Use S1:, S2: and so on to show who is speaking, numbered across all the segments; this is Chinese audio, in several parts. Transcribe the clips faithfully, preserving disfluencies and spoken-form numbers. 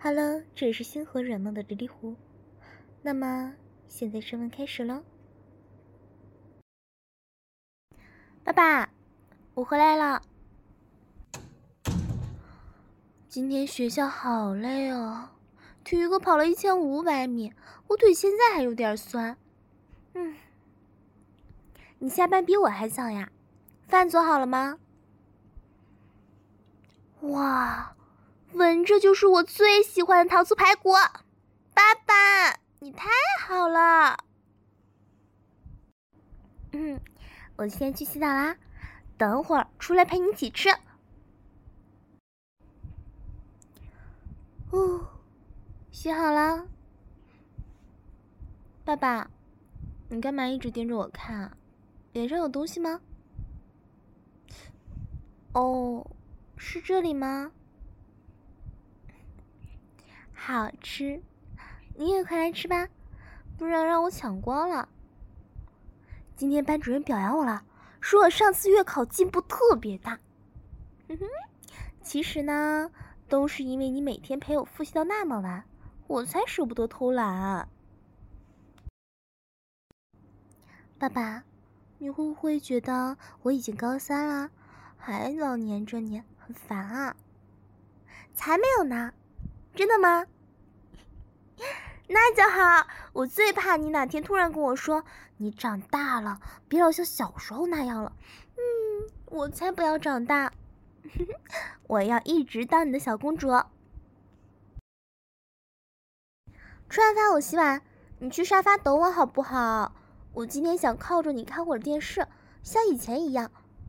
S1: Hello，这里是星河软梦的琉璃湖。那么，现在声纹开始喽。爸爸，我回来了。今天学校好累哦，体育课跑了一千五百米，我腿现在还有点酸。嗯，你下班比我还早呀？饭做好了吗？哇，闻着就是我最喜欢的糖醋排骨。爸爸，你太好了。嗯，我先去洗澡啦，等会儿出来陪你一起吃。哦，洗好了。爸爸，你干嘛一直盯着我看啊？脸上有东西吗？哦，是这里吗？好吃，你也快来吃吧，不然让我抢光了。今天班主任表扬我了，说我上次月考进步特别大。哼哼，其实呢，都是因为你每天陪我复习到那么晚，我才舍不得偷懒。爸爸，你会不会觉得我已经高三了，还老黏着你，很烦啊？才没有呢，真的吗？那就好，我最怕你哪天突然跟我说你长大了，别老像小时候那样了。嗯，我才不要长大，我要一直当你的小公主。吃完饭我洗碗，你去沙发等我好不好？我今天想靠着你看会儿电视，像以前一样。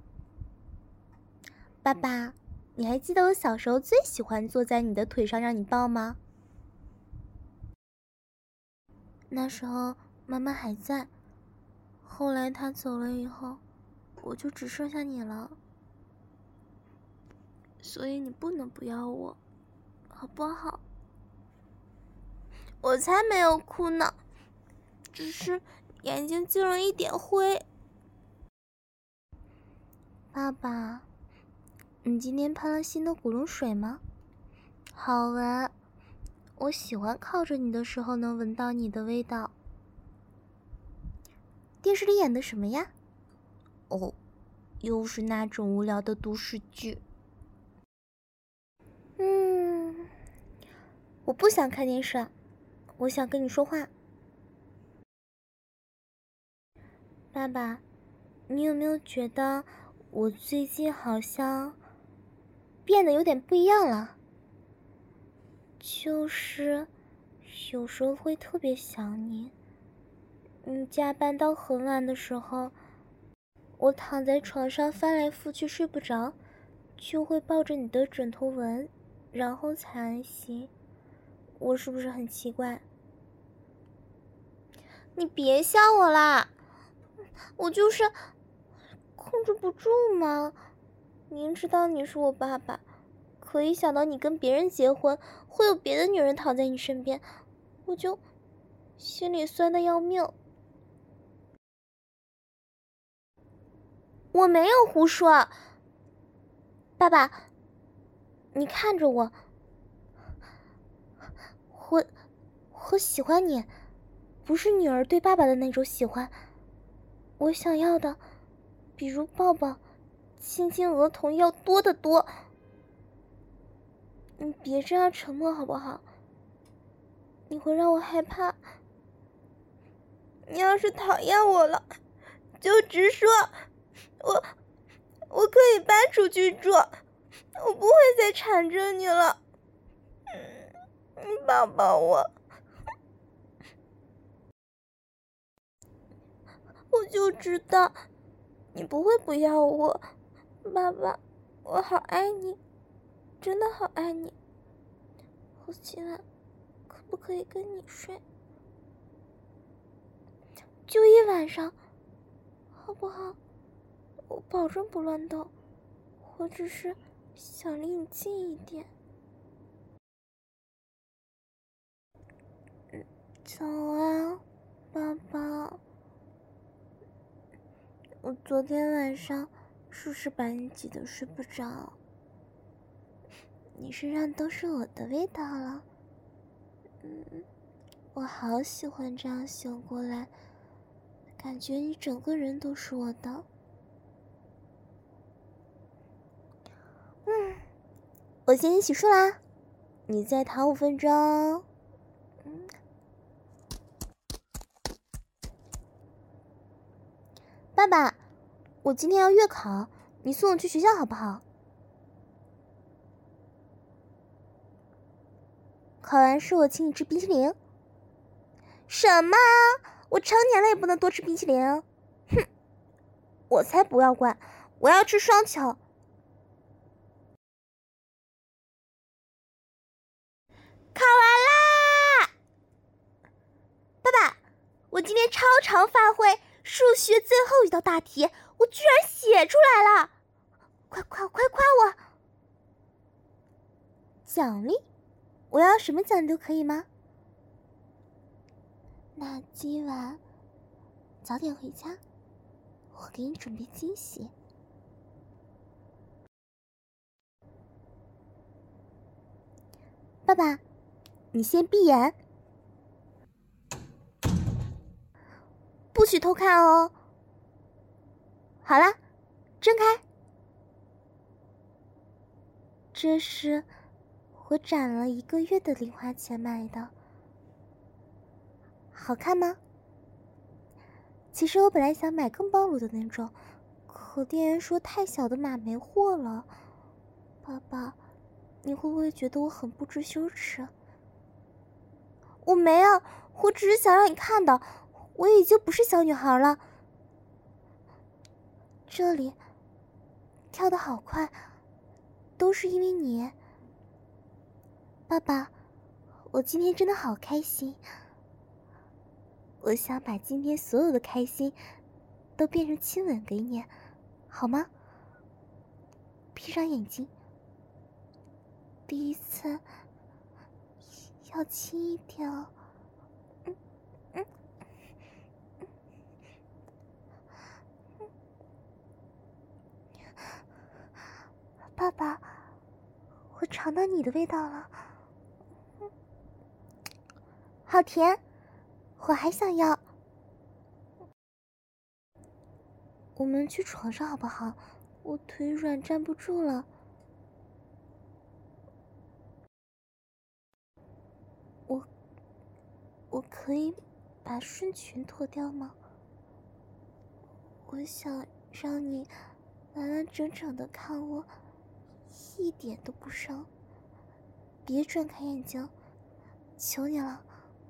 S1: 爸爸，你还记得我小时候最喜欢坐在你的腿上让你抱吗？那时候妈妈还在，后来她走了以后，我就只剩下你了。所以你不能不要我，好不好？我才没有哭呢，只是眼睛进了一点灰。爸爸，你今天喷了新的古龙水吗？好闻，我喜欢靠着你的时候能闻到你的味道。电视里演的什么呀？哦，又是那种无聊的都市剧。嗯，我不想看电视，我想跟你说话。爸爸，你有没有觉得我最近好像变得有点不一样了？就是有时候会特别想你。你加班到很晚的时候，我躺在床上翻来覆去睡不着，就会抱着你的枕头闻，然后才安心。我是不是很奇怪？你别笑我啦，我就是控制不住嘛。明知道你是我爸爸，可一想到你跟别人结婚，会有别的女人躺在你身边，我就心里酸得要命。我没有胡说，爸爸，你看着我，我我喜欢你，不是女儿对爸爸的那种喜欢。我想要的，比如抱抱、亲亲额头要多得多。你别这样沉默好不好？你会让我害怕。你要是讨厌我了，就直说，我我可以搬出去住，我不会再缠着你了。嗯，你抱抱我。我就知道你不会不要我，爸爸，我好爱你，真的好爱你。我今晚可不可以跟你睡？就一晚上，好不好？我保证不乱动，我只是想离你近一点。早啊，爸爸。我昨天晚上是不是把你挤得睡不着？你身上都是我的味道了， 嗯，我好喜欢这样醒过来，感觉你整个人都是我的。嗯，我先洗漱啦，你再躺五分钟。嗯，爸爸，我今天要月考，你送我去学校好不好？考完试我请你吃冰淇淋。什么？我成年了也不能多吃冰淇淋？哼，我才不要管，我要吃双球。考完啦！爸爸，我今天超常发挥，数学最后一道大题，我居然写出来了！快快快夸我！奖励？我要什么奖励都可以吗？那今晚早点回家，我给你准备惊喜。爸爸，你先闭眼，不许偷看哦。好啦，睁开。这是我攒了一个月的零花钱买的，好看吗？其实我本来想买更暴露的那种，可店员说太小的码没货了。爸爸，你会不会觉得我很不知羞耻？我没有，我只是想让你看到，我已经不是小女孩了。这里跳得好快，都是因为你。爸爸，我今天真的好开心。我想把今天所有的开心都变成亲吻给你，好吗？闭上眼睛。第一次要轻一点哦。嗯嗯嗯嗯。爸爸，我尝到你的味道了。嗯，好甜，我还想要。我们去床上好不好？我腿软站不住了。我我可以把顺裙脱掉吗？我想让你完完整整的看我，一点都不伤。别转开眼睛，求你了。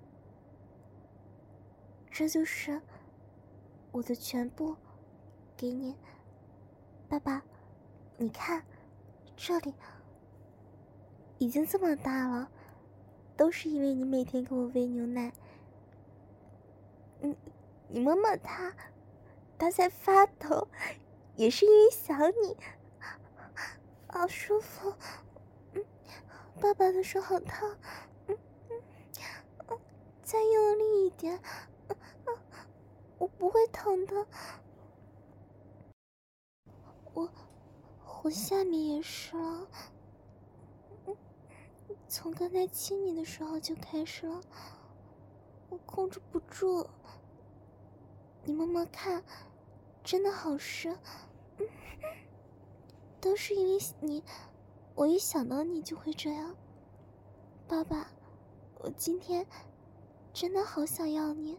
S1: 这就是我的全部，给你。爸爸，你看，这里已经这么大了，都是因为你每天给我喂牛奶。你你摸摸它，它在发抖，也是因为想你，好舒服。嗯，爸爸的手好烫。嗯嗯嗯，再用力一点。嗯嗯，我不会疼的。我我下面也是了。嗯，从刚才亲你的时候就开始了，我控制不住。你摸摸看，真的好湿。嗯，都是因为你，我一想到你就会这样。爸爸，我今天真的好想要你，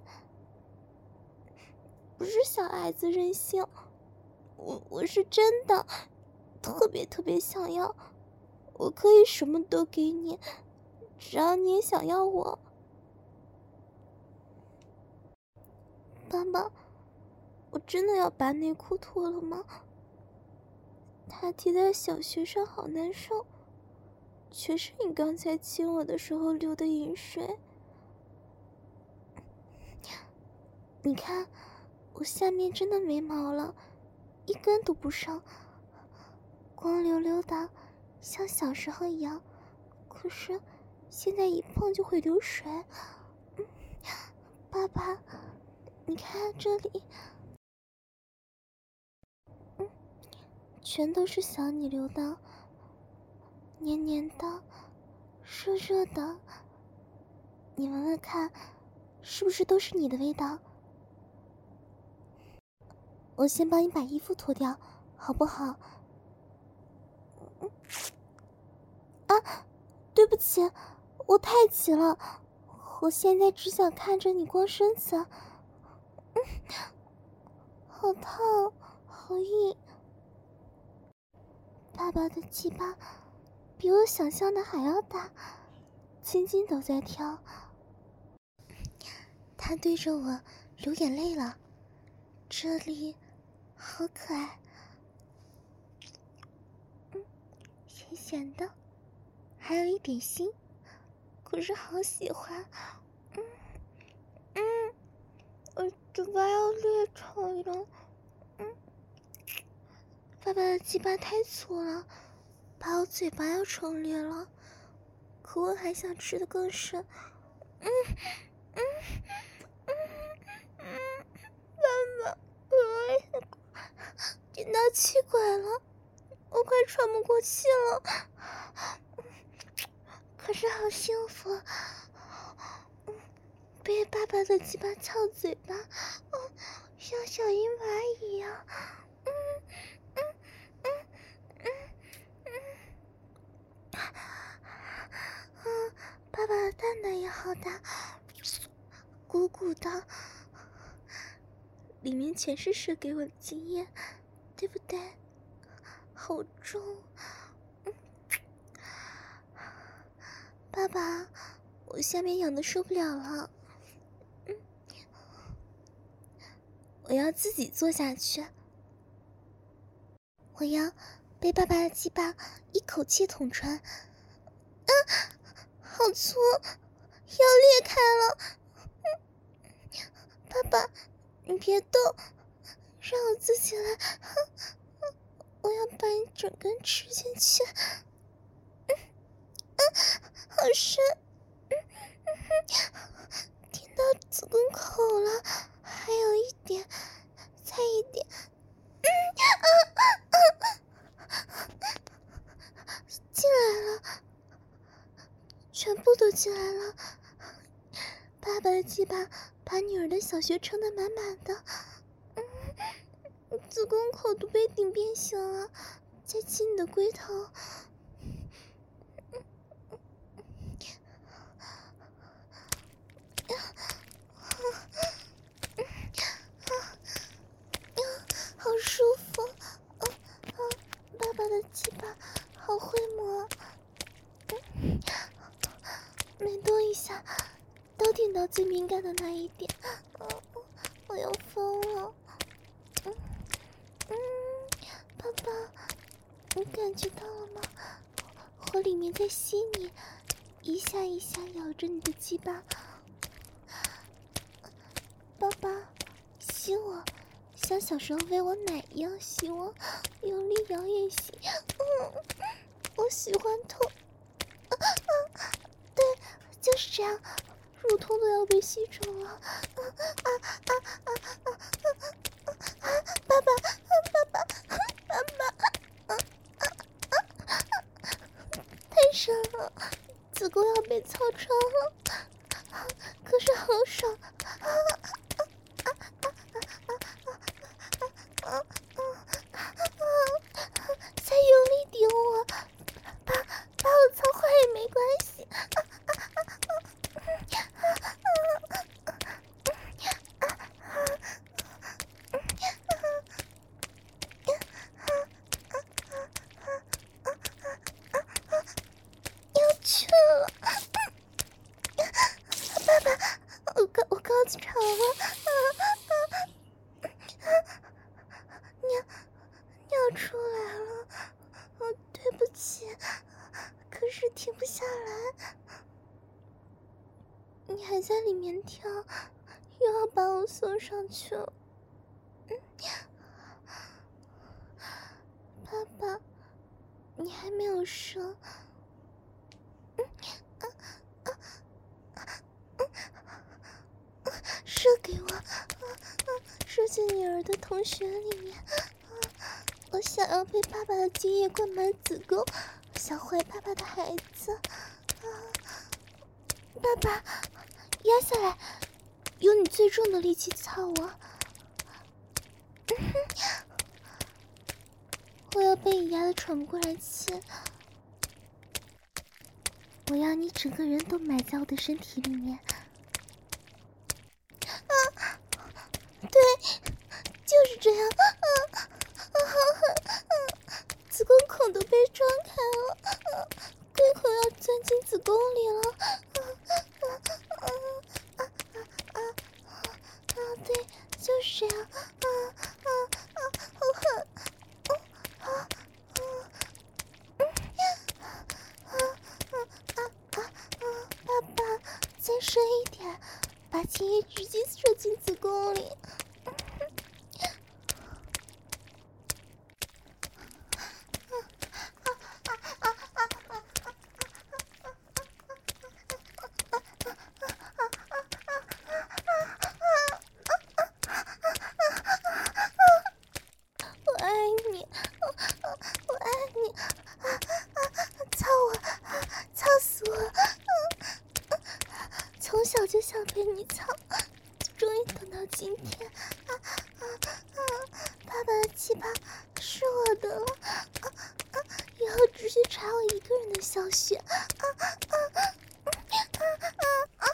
S1: 不是小孩子任性，我我是真的特别特别想要。我可以什么都给你，只要你也想要我。爸爸，我真的要把内裤脱了吗？它贴在小穴上好难受，全是你刚才亲我的时候流的饮水。你看，我下面真的没毛了，一根都不剩，光溜溜的，像小时候一样。可是现在一碰就会流水。嗯，爸爸，你看这里，嗯，全都是想你流的，黏黏的，热热的。 你闻闻看，是不是都是你的味道？我先帮你把衣服脱掉，好不好？啊，对不起，我太急了，我现在只想看着你光身子。嗯，好烫，好硬。爸爸的鸡巴比我想象的还要大，青筋都在跳。他对着我流眼泪了，这里好可爱。嗯，咸咸的，还有一点腥，可是好喜欢。嗯嗯，我嘴巴要裂开了。嗯，爸爸的鸡巴太粗了，把我嘴巴要撑裂了，可我还想吃得更深。嗯嗯嗯嗯，爸爸，我听到气管了，我快喘不过气了，可是好幸福，被爸爸的鸡巴翘嘴巴，哦，像小婴娃一样。嗯嗯嗯嗯嗯，嗯，爸爸的蛋蛋也好大，鼓鼓的，里面全是射给我的经验，对不对？好重。嗯，爸爸，我下面痒的受不了了。嗯，我要自己坐下去。我要被爸爸的鸡巴一口气捅穿。啊，好粗，要裂开了。嗯，爸爸，你别动，让我自己来。我要把你整根吃进去。嗯啊，好深。嗯嗯，听到子宫口了，还有一点，再一点。嗯啊啊啊！进来了，全部都进来了。爸爸的鸡巴把女儿的小穴撑得满满的。嗯，子宫口都被顶变形了，再亲你的龟头。好舒服。嗯嗯，爸爸的鸡巴好会摸。嗯，每动一下都顶到最敏感的那一点。嗯，我要疯了。嗯嗯，爸爸，你感觉到了吗？我里面在吸你，一下一下咬着你的鸡巴。爸爸，吸我，像小时候喂我奶一样吸我，用力摇也行。嗯，我喜欢痛。啊啊，对，就是这样，乳头都要被吸住了。啊啊啊啊啊啊啊！爸爸，爸爸，爸爸，啊啊啊啊！太深了，子宫要被操穿了，可是好爽。啊啊啊啊啊啊啊啊！再用力顶我，把把我操坏也没关系。啊啊啊啊！要去了，爸爸，我高我高潮了。啊啊！尿尿出来了，哦，对不起，可是停不下来。你还在里面跳，又要把我送上去了。嗯，爸爸，你还没有射。嗯啊啊啊啊！射给我，啊啊！射进女儿的同学里面。啊，我想要被爸爸的精液灌满子宫，想怀爸爸的孩子。啊，爸爸， 压下来，用你最重的力气操我。我要被你压得喘不过来气，我要你整个人都埋在我的身体里面。啊，对，就是这样。啊啊啊！子宫口都被撞开了，啊，龟口要钻进子宫里了。啊啊啊啊啊啊！对，就是这样。啊啊啊！好狠！啊啊啊啊啊啊！爸爸，再深一点，把精液直接射进子宫里。我爱你，我爱你，操我，操死我！从小就想被你操，终于等到今天。啊啊啊！爸爸的鸡巴是我的了，啊啊！以后只许插我一个人的小穴。啊啊啊啊啊啊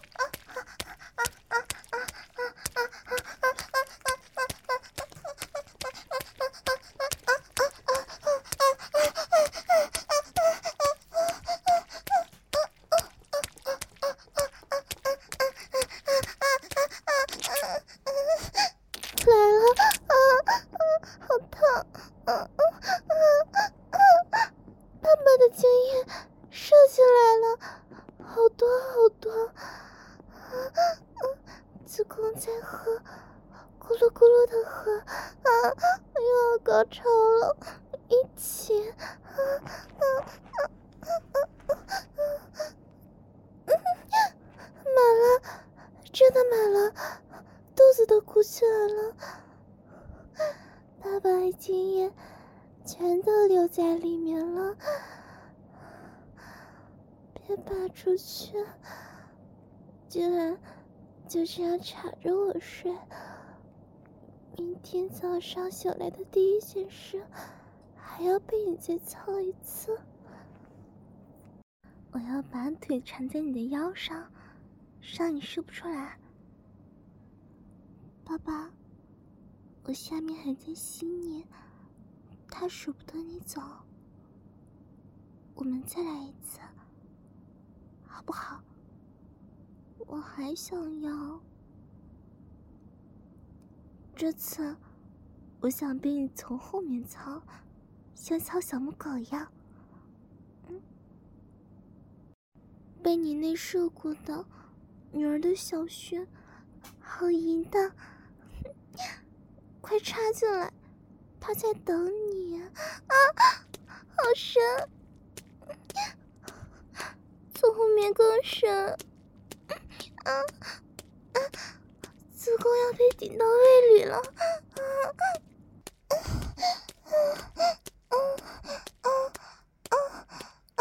S1: 来了！啊啊，好烫！啊啊啊啊！爸爸的精液射进来了，好多好多！啊啊！子宫在喝，咕噜咕噜的喝。啊！我又要高潮了，一起！啊啊啊啊啊啊！满了，真的满了，肚子都鼓起来了。爸爸的精液全都留在里面了，别拔出去，居然就这样缠着我睡。明天早上醒来的第一件事，还要被你再操一次。我要把腿缠在你的腰上，让你射不出来。爸爸，我下面还在吸你，他舍不得你走，我们再来一次，好不好？我还想要。这次，我想被你从后面操，像操小母狗一样。嗯，被你内射过的女儿的小穴，好淫荡！快插进来，他在等你啊！好深，从后面更深。啊啊！子宫要被顶到胃里了！啊啊啊啊啊啊啊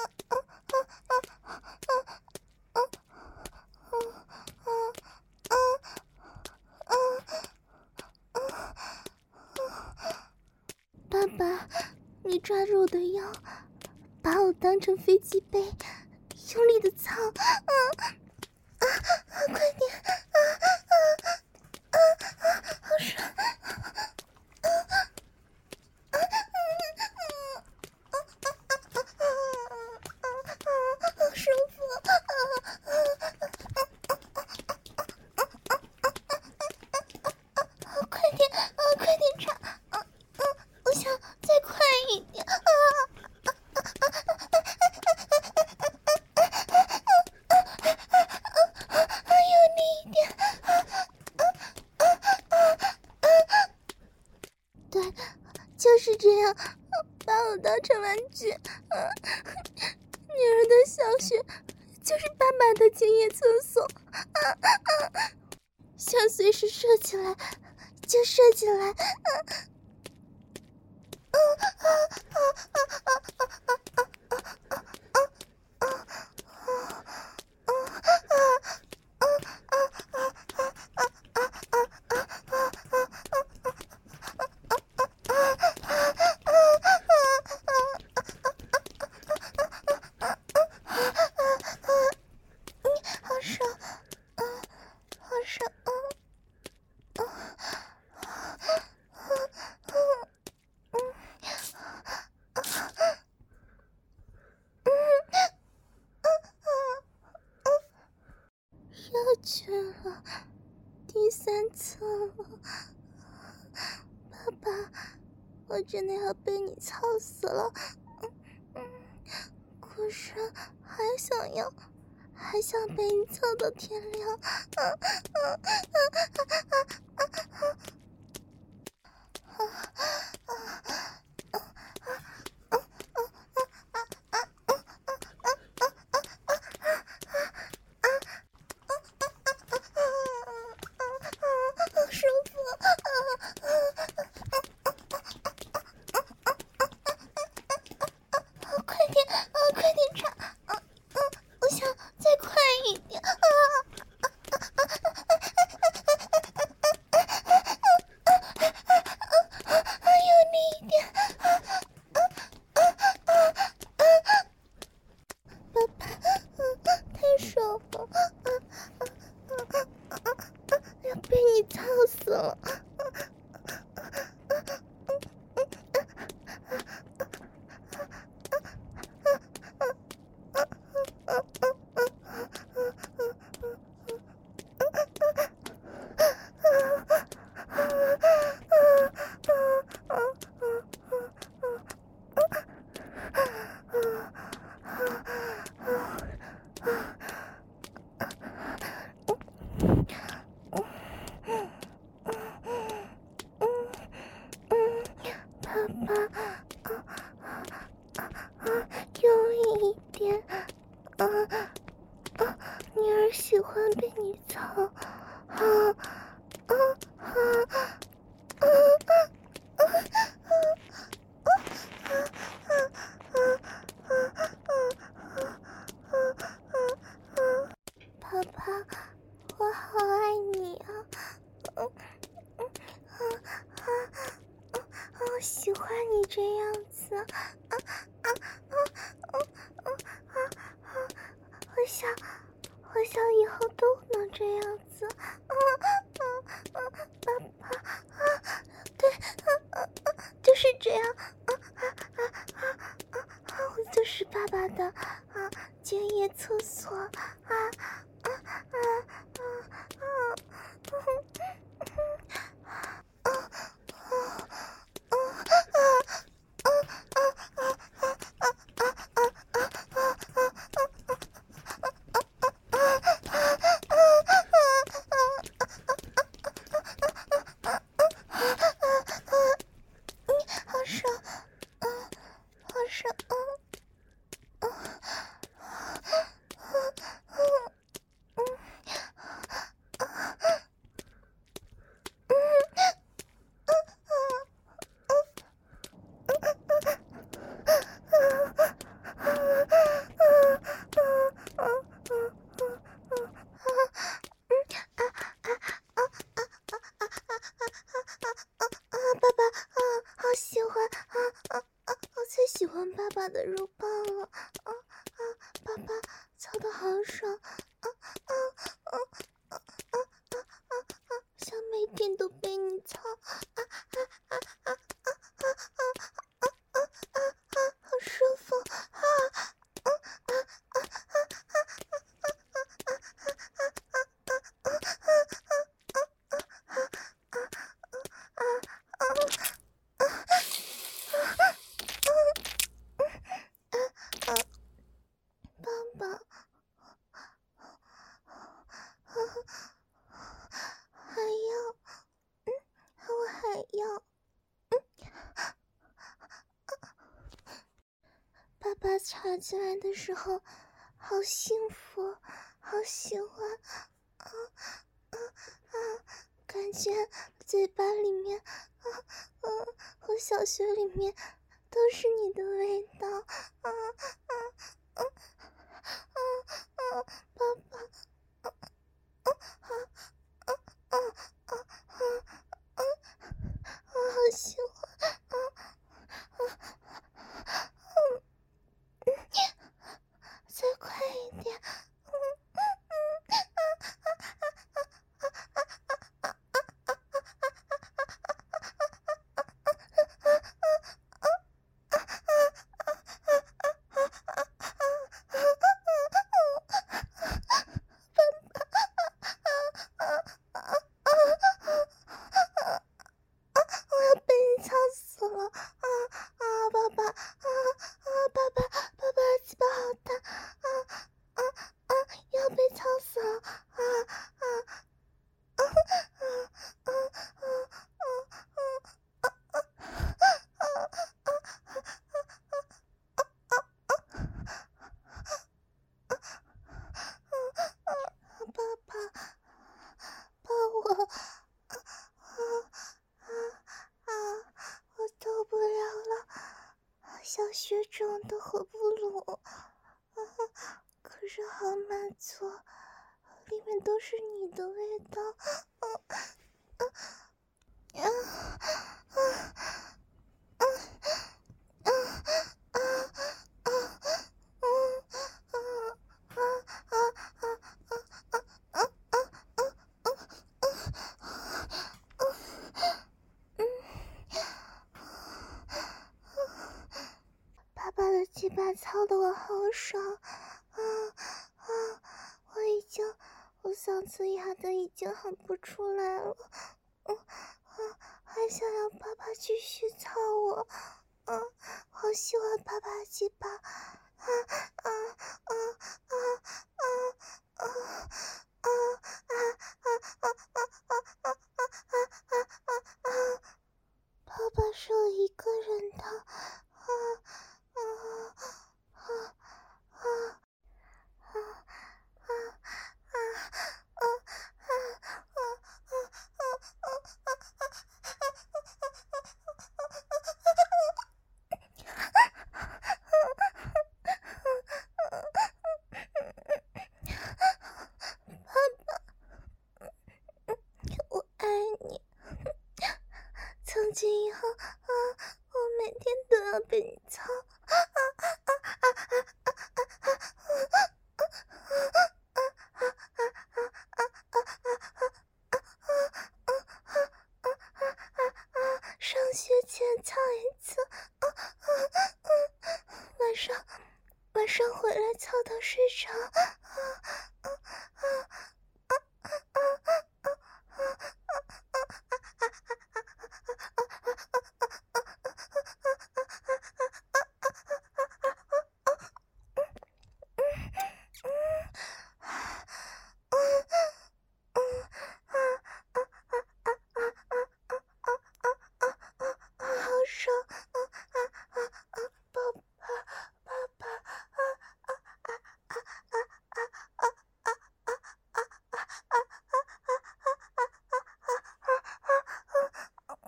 S1: 啊啊！爸爸，你抓住我的腰，把我当成飞机杯，用力的操！啊啊！快点！啊啊啊啊！好爽！啊啊啊啊啊！好舒服！啊啊啊！快点！啊，快点插！啊啊！我想再快一点！啊！用力一点！对，就是这样，把我当成玩具。啊，女儿的小穴就是爸爸的精液厕所。啊啊！想随时射起来就射进来。啊啊啊啊啊啊啊啊啊啊啊啊！ 又去了，第三次了。爸爸，我真的要被你操死了。嗯嗯，可是还想要，还想被你操到天亮。啊啊啊啊啊啊啊！的肉棒了，啊啊！爸爸操得好爽，啊啊啊啊啊啊啊啊！想每天都被你操，啊啊啊啊啊啊啊啊啊啊啊！好舒服，啊啊啊啊啊啊啊啊啊啊啊插进来的时候，好幸福，好喜欢，啊啊啊！感觉嘴巴里面，啊啊，和小穴里面都是你的味道，啊啊啊啊啊！爸爸，啊啊啊啊啊啊啊！我好喜欢，啊啊！再快一点！嗯嗯嗯啊啊啊啊啊啊啊的合不拢，啊，可是好满足，里面都是你的味道，啊啊啊啊啊啊啊啊啊爸爸的鸡巴操得我好爽啊啊！我已经，我嗓子哑的已经喊不出来了，嗯啊，还想要爸爸继续操我，啊，好喜欢爸爸的鸡巴，啊啊啊啊啊啊啊啊啊啊啊啊啊！爸爸是我一个人的，啊啊啊啊啊啊啊啊啊我爱你。从今以后啊，我每天都要被你操，啊啊啊啊啊啊啊！上学前操一次，啊啊啊！晚上晚上回来操到睡着，啊啊啊啊啊啊好爽！啊啊啊啊！爸爸，爸爸，啊啊啊啊啊啊啊啊啊啊啊啊！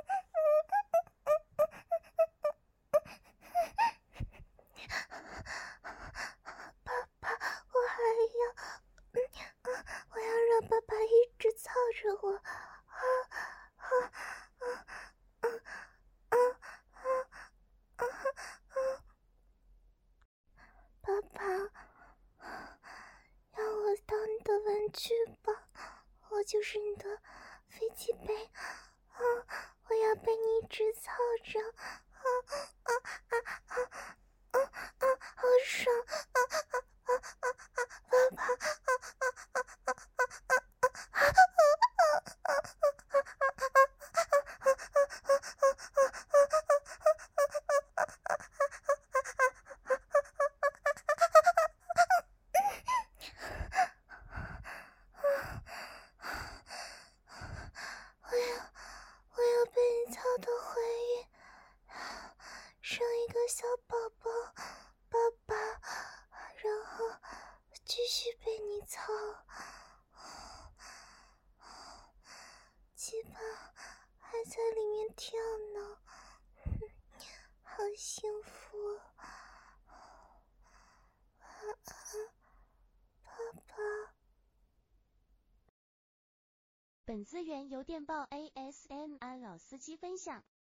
S1: 爸爸，我还要，嗯啊，我要让爸爸一直操着我，啊啊啊啊啊啊啊啊！爸爸，让我当你的玩具吧，我就是你的飞机杯，啊，我要被你一直操着，啊啊啊啊啊啊！好爽！啊啊啊啊啊！爸爸，啊啊啊啊啊啊啊！我要，我要被你操的回忆，生一个小宝宝，爸爸，然后继续被你操，鸡巴还在里面跳呢，好幸福啊！啊啊，爸爸。
S2: 本资源由电报 A S M R 老司机分享。